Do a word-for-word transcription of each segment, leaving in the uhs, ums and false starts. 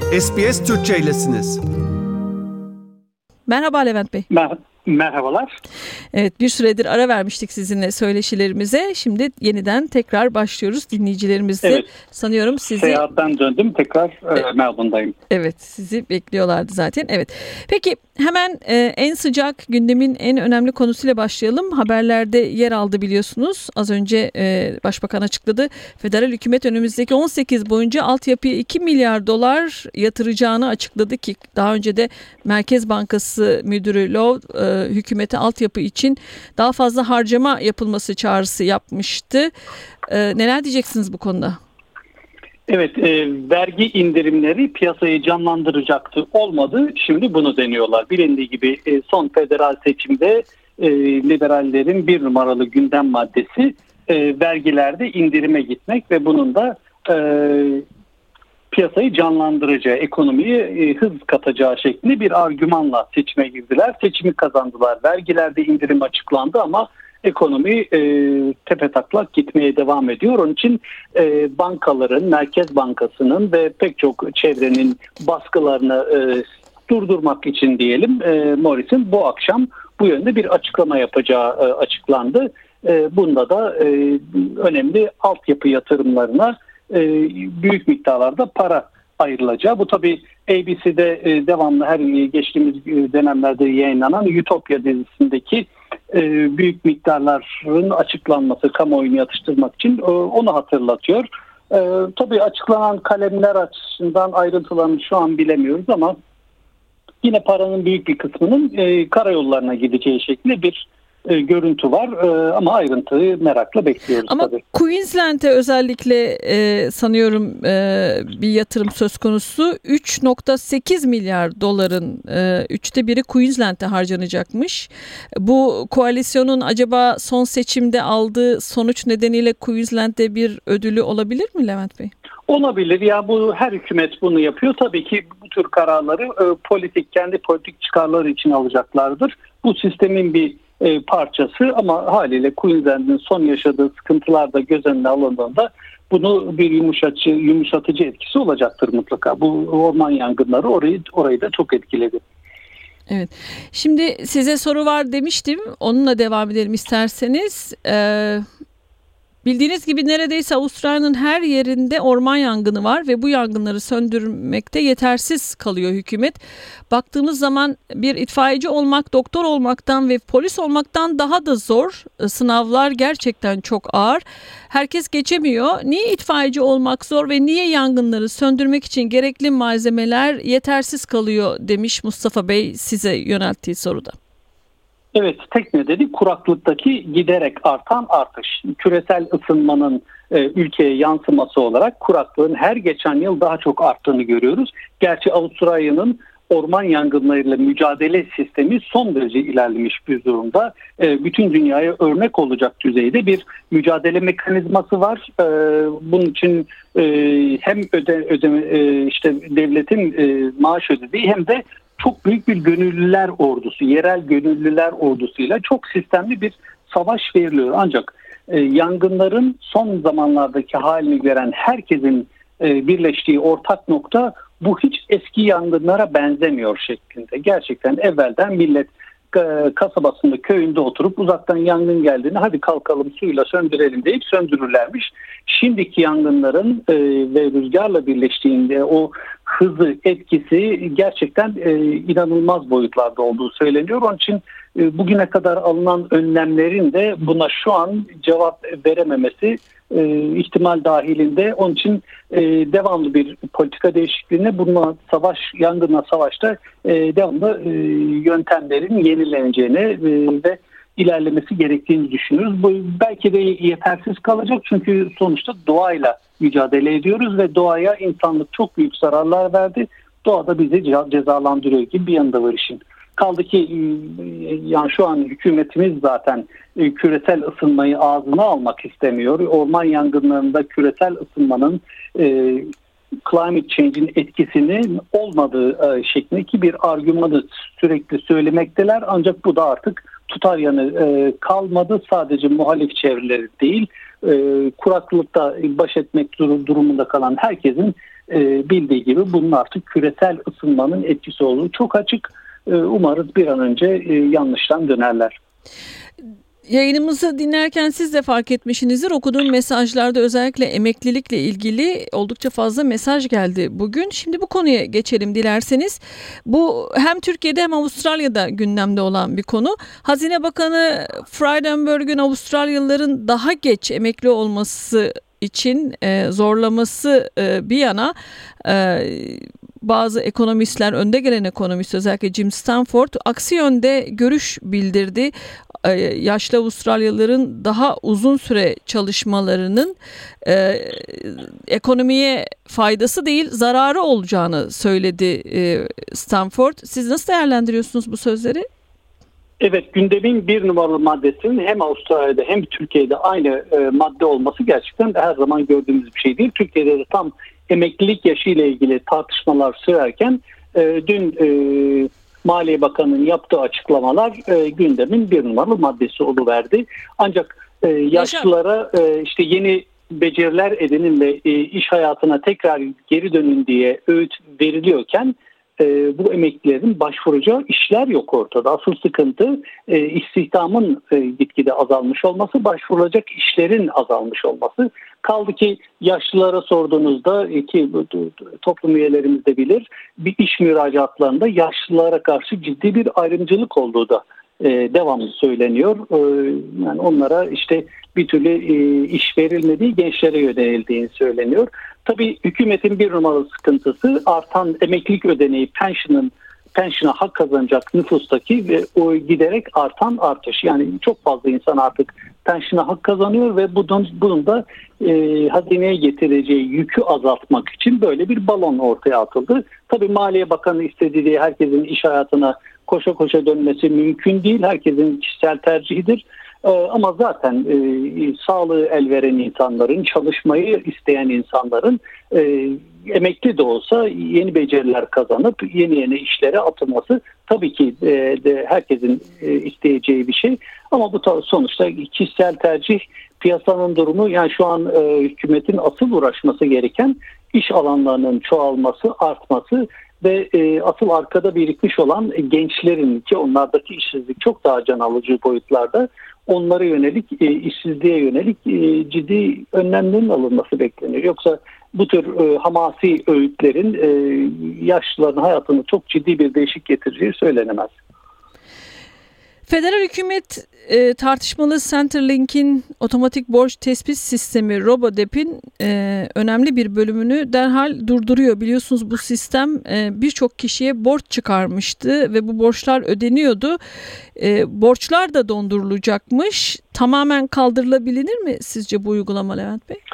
S B S Türkçe'ylesiniz. Merhaba Levent Bey. Mer- Merhabalar. Evet, bir süredir ara vermiştik sizinle söyleşilerimize. Şimdi yeniden tekrar başlıyoruz. Dinleyicilerimizi evet. sanıyorum sizi... Seyahatten döndüm. Tekrar e, Melbourne'dayım. Evet, sizi bekliyorlardı zaten. Evet. Peki hemen e, en sıcak gündemin en önemli konusuyla başlayalım. Haberlerde yer aldı biliyorsunuz. Az önce e, Başbakan açıkladı. Federal hükümet önümüzdeki on sekiz boyunca altyapıya iki milyar dolar yatıracağını açıkladı ki daha önce de Merkez Bankası Müdürü Lowe e, hükümete altyapı için daha fazla harcama yapılması çağrısı yapmıştı. E, neler diyeceksiniz bu konuda? Evet, e, vergi indirimleri piyasayı canlandıracaktı. Olmadı. Şimdi bunu deniyorlar. Bilindiği gibi e, son federal seçimde e, liberallerin bir numaralı gündem maddesi e, vergilerde indirime gitmek ve bunun da e, piyasayı canlandıracağı, ekonomiye e, hız katacağı şeklinde bir argümanla seçime girdiler. Seçimi kazandılar. Vergilerde indirim açıklandı ama ekonomi e, tepetaklak gitmeye devam ediyor. Onun için e, bankaların, Merkez Bankası'nın ve pek çok çevrenin baskılarını e, durdurmak için diyelim e, Morris'in bu akşam bu yönde bir açıklama yapacağı e, açıklandı. E, bunda da e, önemli altyapı yatırımlarına e, büyük miktarlarda para ayrılacağı. Bu tabii A B C'de e, devamlı her geçtiğimiz dönemlerde yayınlanan Utopia dizisindeki e, büyük miktarların açıklanması, kamuoyunu yatıştırmak için e, onu hatırlatıyor. E, tabii açıklanan kalemler açısından ayrıntılarını şu an bilemiyoruz ama yine paranın büyük bir kısmının e, karayollarına gideceği şeklinde bir E, görüntü var e, ama ayrıntıyı merakla bekliyoruz ama tabii. Queensland'e özellikle e, sanıyorum e, bir yatırım söz konusu. üç virgül sekiz milyar doların e, üçte biri Queensland'e harcanacakmış. Bu koalisyonun acaba son seçimde aldığı sonuç nedeniyle Queensland'de bir ödülü olabilir mi Levent Bey? Olabilir. Ya bu her hükümet bunu yapıyor. Tabii ki bu tür kararları e, politik kendi politik çıkarları için alacaklardır. Bu sistemin bir e, parçası ama haliyle Queensland'in son yaşadığı sıkıntılar da göz önüne alındığında bunu bir yumuşatıcı, yumuşatıcı etkisi olacaktır mutlaka. Bu orman yangınları orayı orayı da çok etkiledi. Evet. Şimdi size soru var demiştim. Onunla devam edelim isterseniz. Ee, bildiğiniz gibi neredeyse Avustralya'nın her yerinde orman yangını var ve bu yangınları söndürmekte yetersiz kalıyor hükümet. Baktığımız zaman bir itfaiyeci olmak, doktor olmaktan ve polis olmaktan daha da zor. Sınavlar gerçekten çok ağır. Herkes geçemiyor. Niye itfaiyeci olmak zor ve niye yangınları söndürmek için gerekli malzemeler yetersiz kalıyor demiş Mustafa Bey size yönelttiği soruda. Evet, tek nedeni kuraklıktaki giderek artan artış. Küresel ısınmanın e, ülkeye yansıması olarak kuraklığın her geçen yıl daha çok arttığını görüyoruz. Gerçi Avustralya'nın orman yangınlarıyla mücadele sistemi son derece ilerlemiş bir durumda. E, bütün dünyaya örnek olacak düzeyde bir mücadele mekanizması var. E, bunun için e, hem öde, ödeme e, işte devletin e, maaş ödediği hem de çok büyük bir gönüllüler ordusu, yerel gönüllüler ordusuyla çok sistemli bir savaş veriliyor. Ancak e, yangınların son zamanlardaki halini gören herkesin e, birleştiği ortak nokta bu hiç eski yangınlara benzemiyor şeklinde. Gerçekten evvelden millet e, kasabasında, köyünde oturup uzaktan yangın geldiğini hadi kalkalım suyla söndürelim deyip söndürürlermiş. Şimdiki yangınların e, ve rüzgarla birleştiğinde o hızı, etkisi gerçekten e, inanılmaz boyutlarda olduğu söyleniyor. Onun için e, bugüne kadar alınan önlemlerin de buna şu an cevap verememesi e, ihtimal dahilinde. Onun için e, devamlı bir politika değişikliğine, bununla savaş, yangınla savaşta e, devamlı e, yöntemlerin yenileneceğini e, ve ilerlemesi gerektiğini düşünüyoruz. Bu belki de yetersiz kalacak çünkü sonuçta doğayla mücadele ediyoruz ve doğaya insanlık çok büyük zararlar verdi. Doğa da bizi cezalandırıyor gibi bir yanında var işin. Kaldı ki yani şu an hükümetimiz zaten küresel ısınmayı ağzına almak istemiyor. Orman yangınlarında küresel ısınmanın e, climate change'in etkisinin olmadığı e, şeklindeki bir argümanı sürekli söylemekteler. Ancak bu da artık tutar yanı e, kalmadı. Sadece muhalif çevreleri değil, e, kuraklıkta baş etmek durumunda kalan herkesin e, bildiği gibi bunun artık küresel ısınmanın etkisi olduğu çok açık. E, umarız bir an önce e, yanlıştan dönerler. Yayınımızı dinlerken siz de fark etmişsinizdir. Okuduğum mesajlarda özellikle emeklilikle ilgili oldukça fazla mesaj geldi bugün. Şimdi bu konuya geçelim dilerseniz. Bu hem Türkiye'de hem Avustralya'da gündemde olan bir konu. Hazine Bakanı Frydenberg'ün Avustralyalıların daha geç emekli olması için e, zorlaması e, bir yana e, bazı ekonomistler, önde gelen ekonomist özellikle Jim Stanford aksi yönde görüş bildirdi. Yaşlı Avustralyalıların daha uzun süre çalışmalarının e, ekonomiye faydası değil zararı olacağını söyledi e, Stanford. Siz nasıl değerlendiriyorsunuz bu sözleri? Evet, gündemin bir numaralı maddesinin hem Avustralya'da hem Türkiye'de aynı e, madde olması gerçekten de her zaman gördüğümüz bir şey değil. Türkiye'de de tam emeklilik yaşı ile ilgili tartışmalar sürerken e, dün e, Maliye Bakanı'nın yaptığı açıklamalar e, gündemin bir numaralı maddesi oluverdi. Ancak e, yaşlılara e, işte yeni beceriler edinin ve e, iş hayatına tekrar geri dönün diye öğüt veriliyorken e, bu emeklilerin başvuracağı işler yok ortada. Asıl sıkıntı e, istihdamın e, gitgide azalmış olması, başvurulacak işlerin azalmış olması. Kaldı ki yaşlılara sorduğunuzda ki toplum üyelerimiz de bilir, bir iş müracaatlarında yaşlılara karşı ciddi bir ayrımcılık olduğu da e, devamlı söyleniyor. E, yani onlara işte bir türlü e, iş verilmediği, gençlere yöneldiğini söyleniyor. Tabii hükümetin bir numaralı sıkıntısı artan emeklilik ödeneği, pension'ın pensiona hak kazanacak nüfustaki ve o giderek artan artış. Yani çok fazla insan artık pensiona hak kazanıyor ve bunun, bunun da e, hazineye getireceği yükü azaltmak için böyle bir balon ortaya atıldı. Tabii Maliye Bakanı istediği diye herkesin iş hayatına koşa koşa dönmesi mümkün değil. Herkesin kişisel tercihidir. E, ama zaten e, sağlığı el veren insanların, çalışmayı isteyen insanların e, emekli de olsa yeni beceriler kazanıp yeni yeni işlere atılması tabii ki de, de herkesin e, isteyeceği bir şey. Ama bu sonuçta kişisel tercih, piyasanın durumu, yani şu an e, hükümetin asıl uğraşması gereken iş alanlarının çoğalması, artması ve e, asıl arkada birikmiş olan gençlerin, ki onlardaki işsizlik çok daha can alıcı boyutlarda, onlara yönelik, e, işsizliğe yönelik e, ciddi önlemlerin alınması bekleniyor. Yoksa bu tür e, hamasi öğütlerin e, yaşlıların hayatını çok ciddi bir değişik getireceği söylenemez. Federal hükümet e, tartışmalı Centrelink'in otomatik borç tespit sistemi Robodeb'in e, önemli bir bölümünü derhal durduruyor. Biliyorsunuz bu sistem e, birçok kişiye borç çıkarmıştı ve bu borçlar ödeniyordu. E, borçlar da dondurulacakmış. Tamamen kaldırılabilir mi sizce bu uygulama Levent Bey?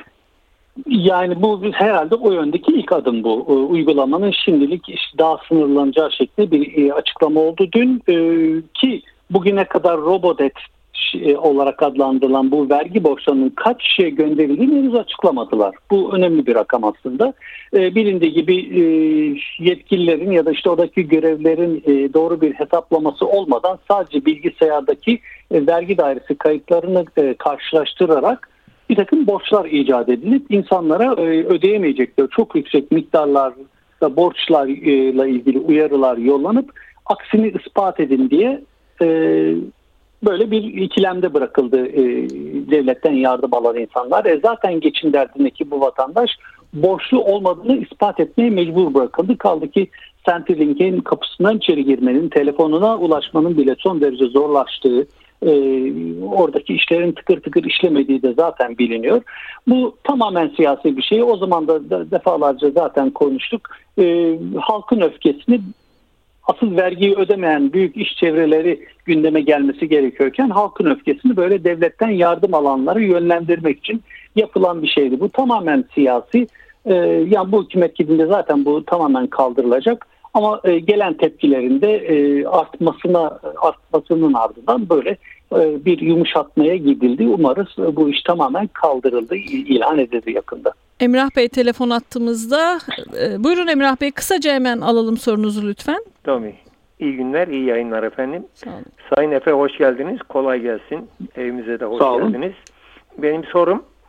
Yani bu herhalde o yöndeki ilk adım bu. E, uygulamanın şimdilik işte daha sınırlanacağı şeklinde bir e, açıklama oldu dün e, ki bugüne kadar Robodebt olarak adlandırılan bu vergi borçlarının kaç kişiye gönderildiğini henüz açıklamadılar. Bu önemli bir rakam aslında. E, bilindiği gibi e, yetkililerin ya da işte oradaki görevlerin e, doğru bir hesaplaması olmadan sadece bilgisayardaki e, vergi dairesi kayıtlarını e, karşılaştırarak bir takım borçlar icat edilip insanlara e, ödeyemeyecekleri çok yüksek miktarlarda borçlarla ilgili uyarılar yollanıp aksini ispat edin diye Ee, böyle bir ikilemde bırakıldı e, devletten yardım alan insanlar. E, zaten geçim derdindeki bu vatandaş borçlu olmadığını ispat etmeye mecbur bırakıldı. Kaldı ki Centrelink'in kapısından içeri girmenin, telefonuna ulaşmanın bile son derece zorlaştığı, e, oradaki işlerin tıkır tıkır işlemediği de zaten biliniyor. Bu tamamen siyasi bir şey. O zaman da, da defalarca zaten konuştuk. E, halkın öfkesini, asıl vergiyi ödemeyen büyük iş çevreleri gündeme gelmesi gerekiyorken halkın öfkesini böyle devletten yardım alanları yönlendirmek için yapılan bir şeydi. Bu tamamen siyasi. Ee, yani bu hükümet gidince zaten bu tamamen kaldırılacak. Ama e, gelen tepkilerin de e, artmasına artmasının ardından böyle e, bir yumuşatmaya gidildi. Umarız e, bu iş tamamen kaldırıldı, ilan edildi yakında. Emrah Bey telefon attığımızda. E, buyurun Emrah Bey, kısaca hemen alalım sorunuzu lütfen. Tabii. İyi günler, iyi yayınlar efendim. Sağ olun. Sayın Efe hoş geldiniz. Kolay gelsin. Evimize de hoş Sağ olun. geldiniz. Benim sorum,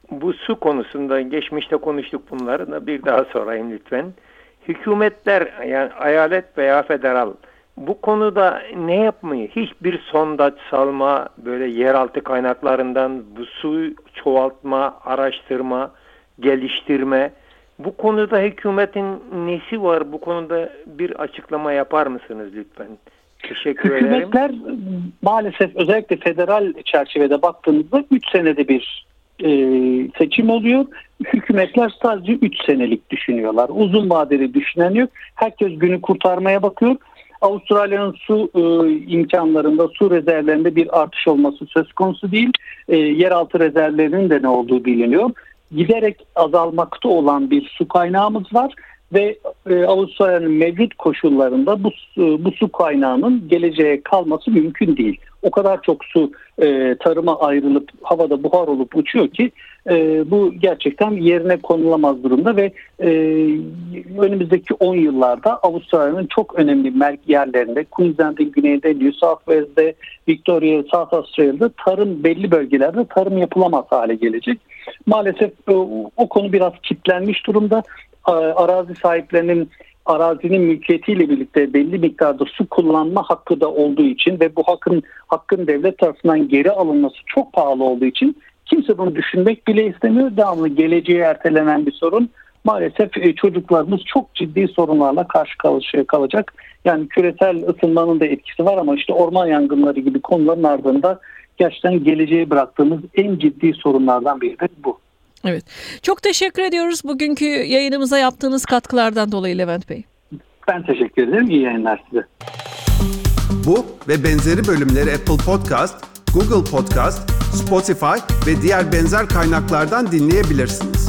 bu su konusunda geçmişte konuştuk, bunları da bir daha sorayım lütfen. Hükümetler, yani eyalet veya federal, bu konuda ne yapmayı, hiçbir sondaç salma, böyle yeraltı kaynaklarından bu suyu çoğaltma, araştırma, geliştirme, bu konuda hükümetin nesi var? Bu konuda bir açıklama yapar mısınız lütfen? Teşekkür ederim. Hükümetler maalesef özellikle federal çerçevede baktığımızda üç senede bir e, seçim oluyor. Hükümetler sadece üç senelik düşünüyorlar. Uzun vadeli düşünen yok. Herkes günü kurtarmaya bakıyor. Avustralya'nın su e, imkanlarında, su rezervlerinde bir artış olması söz konusu değil. E, yeraltı rezervlerinin de ne olduğu biliniyor. Giderek azalmakta olan bir su kaynağımız var ve e, Avustralya'nın mevcut koşullarında bu bu su kaynağının geleceğe kalması mümkün değil. O kadar çok su e, tarıma ayrılıp havada buhar olup uçuyor ki e, bu gerçekten yerine konulamaz durumda ve e, önümüzdeki on yıllarda Avustralya'nın çok önemli yerlerinde, Queensland'in güneyinde, New South Wales'de, Victoria, South Australia'da tarım, belli bölgelerde tarım yapılamaz hale gelecek. Maalesef o, o konu biraz kilitlenmiş durumda. Arazi sahiplerinin arazinin mülkiyetiyle birlikte belli miktarda su kullanma hakkı da olduğu için ve bu hakkın hakkın devlet tarafından geri alınması çok pahalı olduğu için kimse bunu düşünmek bile istemiyor. Devamlı geleceğe ertelenen bir sorun. Maalesef çocuklarımız çok ciddi sorunlarla karşı karşıya kalacak. Yani küresel ısınmanın da etkisi var ama işte orman yangınları gibi konuların ardında gerçekten geleceğe bıraktığımız en ciddi sorunlardan biri de bu. Evet. Çok teşekkür ediyoruz bugünkü yayınımıza yaptığınız katkılardan dolayı Levent Bey. Ben teşekkür ederim. İyi yayınlar size. Bu ve benzeri bölümleri Apple Podcast, Google Podcast, Spotify ve diğer benzer kaynaklardan dinleyebilirsiniz.